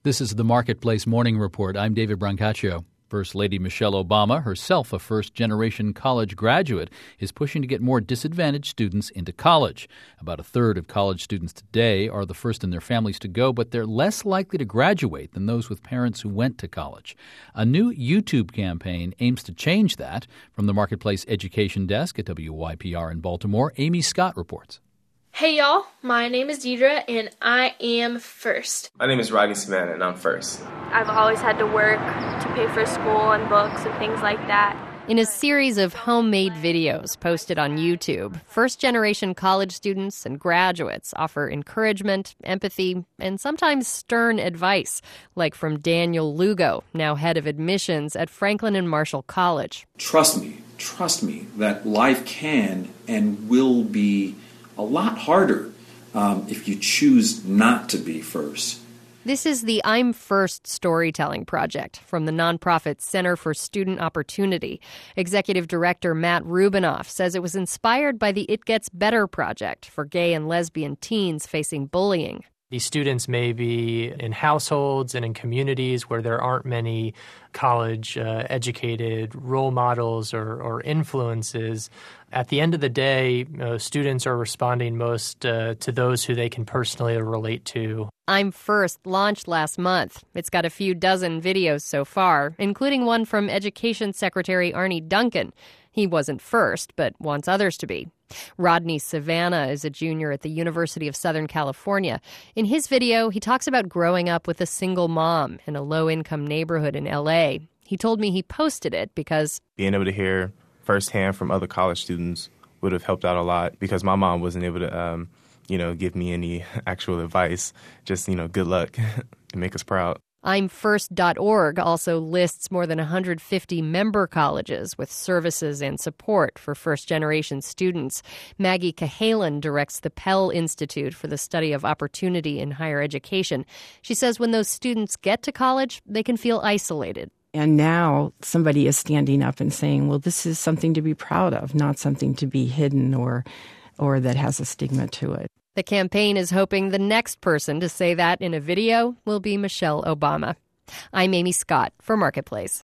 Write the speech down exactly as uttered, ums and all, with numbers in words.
This is the Marketplace Morning Report. I'm David Brancaccio. First Lady Michelle Obama, herself a first-generation college graduate, is pushing to get more disadvantaged students into college. About a third of college students today are the first in their families to go, but they're less likely to graduate than those with parents who went to college. A new YouTube campaign aims to change that. From the Marketplace Education Desk at W Y P R in Baltimore, Amy Scott reports. Hey y'all, my name is Deidre and I am first. My name is Rodney Savannah and I'm first. I've always had to work to pay for school and books and things like that. In a series of homemade videos posted on YouTube, first-generation college students and graduates offer encouragement, empathy, and sometimes stern advice, like from Daniel Lugo, now head of admissions at Franklin and Marshall College. Trust me, trust me, that life can and will be a lot harder um, if you choose not to be first. This is the I'm First storytelling project from the nonprofit Center for Student Opportunity. Executive Director Matt Rubinoff says it was inspired by the It Gets Better project for gay and lesbian teens facing bullying. These students may be in households and in communities where there aren't many college-educated uh, role models or, or influences. At the end of the day, uh, students are responding most uh, to those who they can personally relate to. I'm First launched last month. It's got a few dozen videos so far, including one from Education Secretary Arne Duncan. He wasn't first, but wants others to be. Rodney Savannah is a junior at the University of Southern California. In his video, he talks about growing up with a single mom in a low-income neighborhood in L A. He told me he posted it because being able to hear firsthand from other college students would have helped out a lot because my mom wasn't able to, um, you know, give me any actual advice. Just, you know, good luck and make us proud. I'm First dot org also lists more than one hundred fifty member colleges with services and support for first-generation students. Maggie Cahalan directs the Pell Institute for the Study of Opportunity in Higher Education. She says when those students get to college, they can feel isolated. And now somebody is standing up and saying, well, this is something to be proud of, not something to be hidden or, or that has a stigma to it. The campaign is hoping the next person to say that in a video will be Michelle Obama. I'm Amy Scott for Marketplace.